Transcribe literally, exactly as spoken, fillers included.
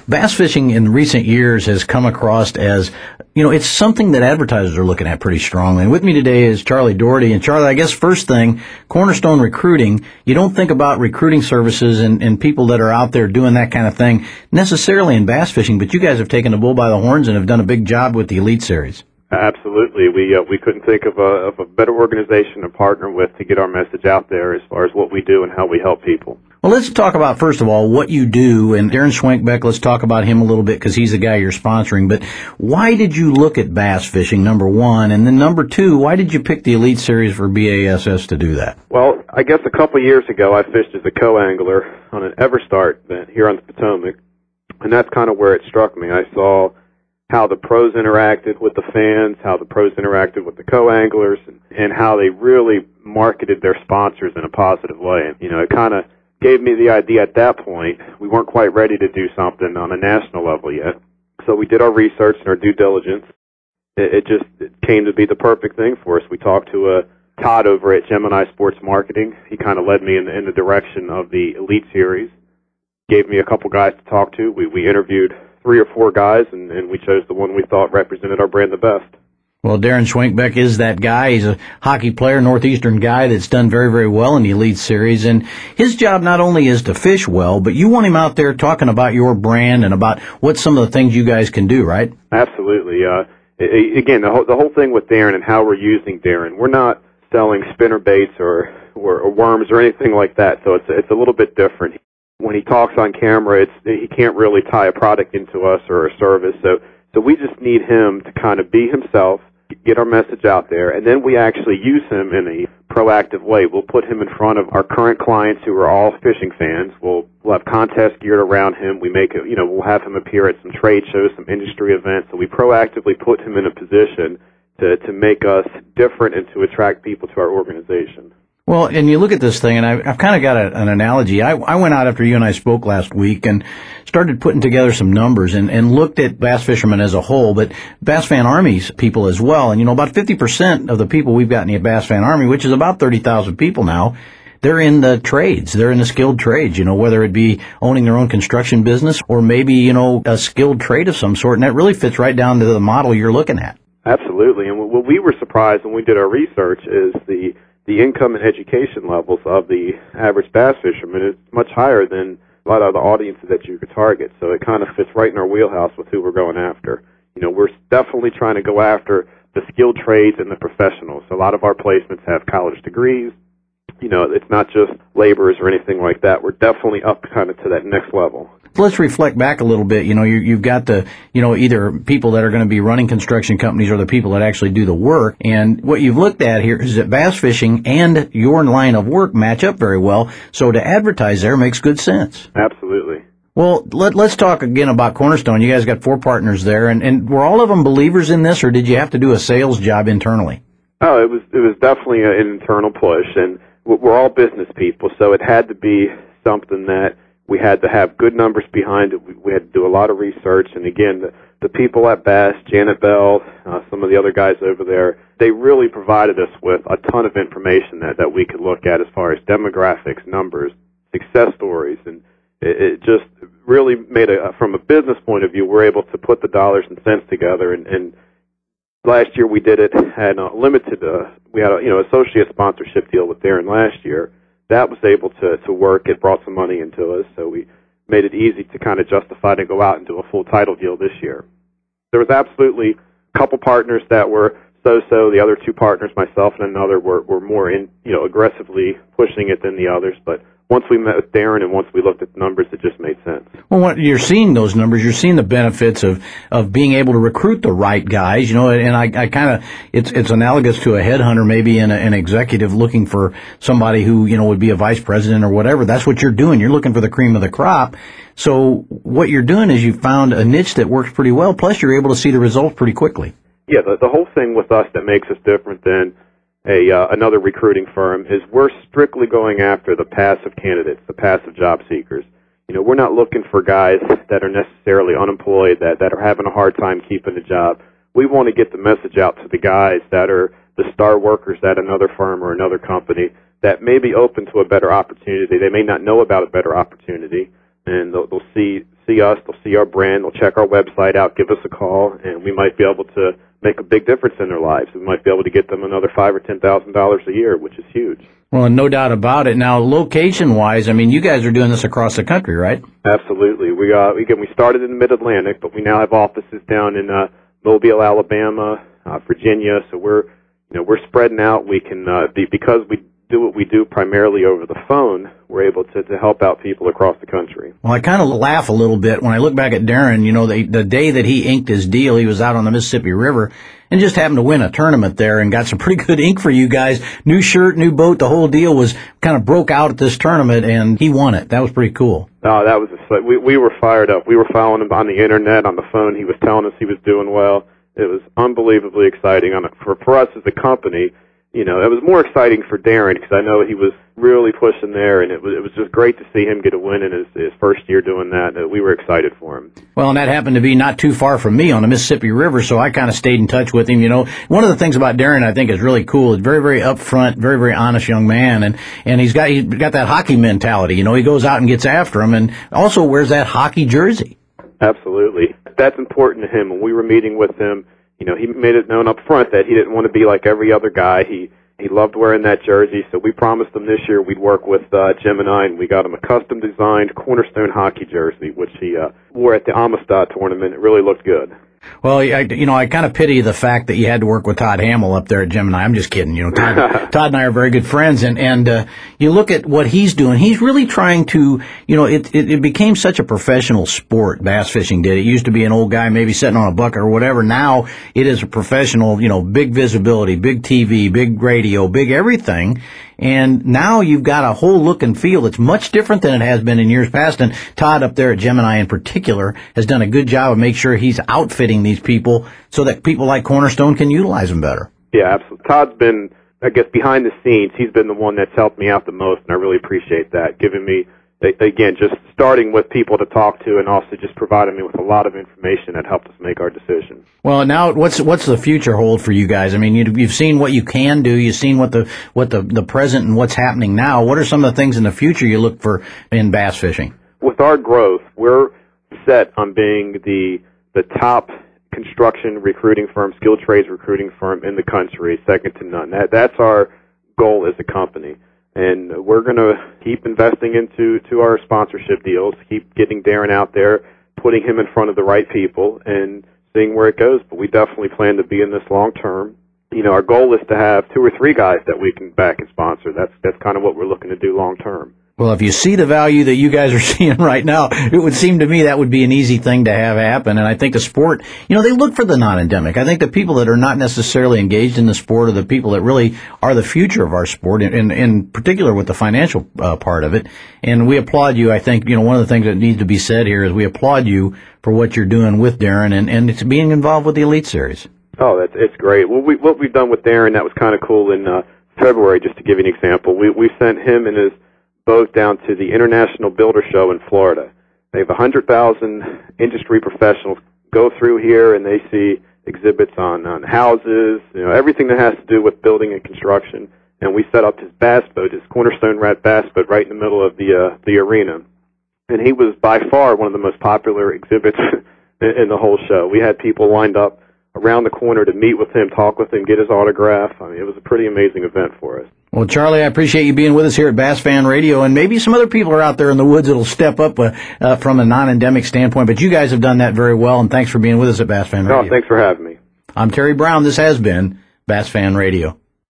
Bass fishing in recent years has come across as, you know, it's something that advertisers are looking at pretty strongly. And with me today is Charlie Doherty. And Charlie, I guess first thing, Cornerstone Recruiting, you don't think about recruiting services and, and people that are out there doing that kind of thing necessarily in bass fishing, but you guys have taken the bull by the horns and have done a big job with the Elite Series. Absolutely. We uh, we couldn't think of a, of a better organization to partner with to get our message out there as far as what we do and how we help people. Well, let's talk about, first of all, what you do. And Darren Schwenkbeck, let's talk about him a little bit because he's the guy you're sponsoring. But why did you look at bass fishing, number one? And then number two, why did you pick the Elite Series for B A S S to do that? Well, I guess a couple of years ago I fished as a co-angler on an Everstart event here on the Potomac. And that's kind of where it struck me. I saw how the pros interacted with the fans, how the pros interacted with the co-anglers, and, and how they really marketed their sponsors in a positive way. And, you know, it kind of gave me the idea at that point. We weren't quite ready to do something on a national level yet. So we did our research and our due diligence. It, it just it came to be the perfect thing for us. We talked to uh, Todd over at Gemini Sports Marketing. He kind of led me in the, in the direction of the Elite Series, gave me a couple guys to talk to. We, we interviewed three or four guys, and, and we chose the one we thought represented our brand the best. Well, Darren Schwenkbeck is that guy. He's a hockey player, Northeastern guy that's done very, very well in the Elite Series. And his job not only is to fish well, but you want him out there talking about your brand and about what some of the things you guys can do, right? Absolutely. Uh, again, the whole, the whole thing with Darren and how we're using Darren, we're not selling spinner baits or, or, or worms or anything like that, so it's, it's a little bit different. When he talks on camera, it's he can't really tie a product into us or a service. So so we just need him to kind of be himself, get our message out there, and then we actually use him in a proactive way. We'll put him in front of our current clients who are all fishing fans. We'll, we'll have contests geared around him. We make it, you know, we'll have him appear at some trade shows, some industry events. So we proactively put him in a position to, to make us different and to attract people to our organization. Well, and you look at this thing, and I, I've kind of got a, an analogy. I, I went out after you and I spoke last week and started putting together some numbers and, and looked at bass fishermen as a whole, but Bass Fan Army's people as well. And, you know, about fifty percent of the people we've got in the Bass Fan Army, which is about thirty thousand people now, they're in the trades. They're in the skilled trades, you know, whether it be owning their own construction business or maybe, you know, a skilled trade of some sort. And that really fits right down to the model you're looking at. Absolutely. And what we were surprised when we did our research is the the income and education levels of the average bass fisherman is much higher than a lot of the audiences that you could target. So it kind of fits right in our wheelhouse with who we're going after. You know, we're definitely trying to go after the skilled trades and the professionals. So a lot of our placements have college degrees. You know, it's not just laborers or anything like that. We're definitely up kind of to that next level. Let's reflect back a little bit. You know, you, you've got the, you know, either people that are going to be running construction companies or the people that actually do the work. And what you've looked at here is that bass fishing and your line of work match up very well. So to advertise there makes good sense. Absolutely. Well, let, let's talk again about Cornerstone. You guys got four partners there. And, and were all of them believers in this, or did you have to do a sales job internally? Oh, it was, it was definitely an internal push. And we're all business people, so it had to be something that we had to have good numbers behind it. We, we had to do a lot of research. And again, the, the people at Bass, Janet Bell, uh, some of the other guys over there, they really provided us with a ton of information that, that we could look at as far as demographics, numbers, success stories. And it, it just really made a, from a business point of view, we're able to put the dollars and cents together. And, and last year we did it at a limited, uh, we had a, you know, associate sponsorship deal with Darren last year. That was able to, to work. It brought some money into us, so we made it easy to kind of justify to go out and do a full title deal this year. There was absolutely a couple partners that were so-so. The other two partners, myself and another, were, were more in, you know, aggressively pushing it than the others. But once we met with Darren and once we looked at the numbers, it just made sense. Well, when you're seeing those numbers, you're seeing the benefits of, of being able to recruit the right guys, you know, and I, I kind of, it's, it's analogous to a headhunter, maybe an, an executive looking for somebody who, you know, would be a vice president or whatever. That's what you're doing. You're looking for the cream of the crop. So what you're doing is you found a niche that works pretty well, plus you're able to see the results pretty quickly. Yeah, the, the whole thing with us that makes us different than a uh, another recruiting firm is we're strictly going after the passive candidates, the passive job seekers. You know, we're not looking for guys that are necessarily unemployed, that, that are having a hard time keeping a job. We want to get the message out to the guys that are the star workers at another firm or another company that may be open to a better opportunity. They may not know about a better opportunity, and they'll, they'll see see us, they'll see our brand, they'll check our website out, give us a call, and we might be able to make a big difference in their lives. We might be able to get them another five or ten thousand dollars a year, which is huge. Well, no doubt about it. Now, location-wise, I mean, you guys are doing this across the country, right? Absolutely. We uh, again, we started in the Mid-Atlantic, but we now have offices down in uh, Mobile, Alabama, uh, Virginia. So we're, you know, we're spreading out. We can uh, be because we do what we do primarily over the phone. We're able to, to help out people across the country. Well, I kind of laugh a little bit when I look back at Darren. You know, the, the day that he inked his deal, he was out on the Mississippi River and just happened to win a tournament there and got some pretty good ink for you guys. New shirt, new boat, the whole deal was kind of broke out at this tournament, and he won it. That was pretty cool. Oh, that was a, we we were fired up. We were following him on the internet, on the phone. He was telling us he was doing well. It was unbelievably exciting on a, for for us as a company. You know, it was more exciting for Darren because I know he was really pushing there, and it was it was just great to see him get a win in his, his first year doing that. Uh, we were excited for him. Well, and that happened to be not too far from me on the Mississippi River, so I kind of stayed in touch with him. You know, one of the things about Darren I think is really cool. He's very, very upfront, very, very honest young man, and and he's got he's got that hockey mentality. You know, he goes out and gets after him, and also wears that hockey jersey. Absolutely, that's important to him. When we were meeting with him, you know, he made it known up front that he didn't want to be like every other guy. He he loved wearing that jersey, so we promised him this year we'd work with uh, Gemini, and we got him a custom-designed Cornerstone hockey jersey, which he uh, wore at the Amistad tournament. It really looked good. Well, I, you know, I kind of pity the fact that you had to work with Todd Hamill up there at Gemini. I'm just kidding. You know, Todd, Todd and I are very good friends, and and uh, you look at what he's doing. He's really trying to, you know, it, it it became such a professional sport. Bass fishing did. It used to be an old guy maybe sitting on a bucket or whatever. Now it is a professional. You know, big visibility, big T V, big radio, big everything. And now you've got a whole look and feel that's much different than it has been in years past. And Todd up there at Gemini in particular has done a good job of making sure he's outfitting these people so that people like Cornerstone can utilize them better. Yeah, absolutely. Todd's been, I guess, behind the scenes. He's been the one that's helped me out the most, and I really appreciate that, giving me, again, just starting with people to talk to and also just providing me with a lot of information that helped us make our decision. Well, now what's what's the future hold for you guys? I mean, you, you've seen what you can do. You've seen what the what the, the present and what's happening now. What are some of the things in the future you look for in bass fishing? With our growth, we're set on being the the top construction recruiting firm, skilled trades recruiting firm in the country, second to none. That that's our goal as a company. And we're going to keep investing into to our sponsorship deals, keep getting Darren out there, putting him in front of the right people, and seeing where it goes. But we definitely plan to be in this long term. You know, our goal is to have two or three guys that we can back and sponsor. That's that's kind of what we're looking to do long term. Well, if you see the value that you guys are seeing right now, it would seem to me that would be an easy thing to have happen. And I think the sport, you know, they look for the non-endemic. I think the people that are not necessarily engaged in the sport are the people that really are the future of our sport, in, in, in particular with the financial uh, part of it. And we applaud you. I think, you know, one of the things that needs to be said here is we applaud you for what you're doing with Darren and, and it's being involved with the Elite Series. Oh, that's it's great. Well, we, what we've done with Darren, that was kind of cool in uh, February, just to give you an example. We, we sent him and his both down to the International Builder Show in Florida. They have one hundred thousand industry professionals go through here, and they see exhibits on, on houses, you know, everything that has to do with building and construction. And we set up his bass boat, his Cornerstone Rat bass boat, right in the middle of the uh, the arena. And he was by far one of the most popular exhibits in, in the whole show. We had people lined up around the corner to meet with him, talk with him, get his autograph. I mean, it was a pretty amazing event for us. Well, Charlie, I appreciate you being with us here at Bass Fan Radio, and maybe some other people are out there in the woods that'll step up uh, uh, from a non-endemic standpoint, but you guys have done that very well, and thanks for being with us at Bass Fan Radio. Oh, thanks for having me. I'm Terry Brown. This has been Bass Fan Radio.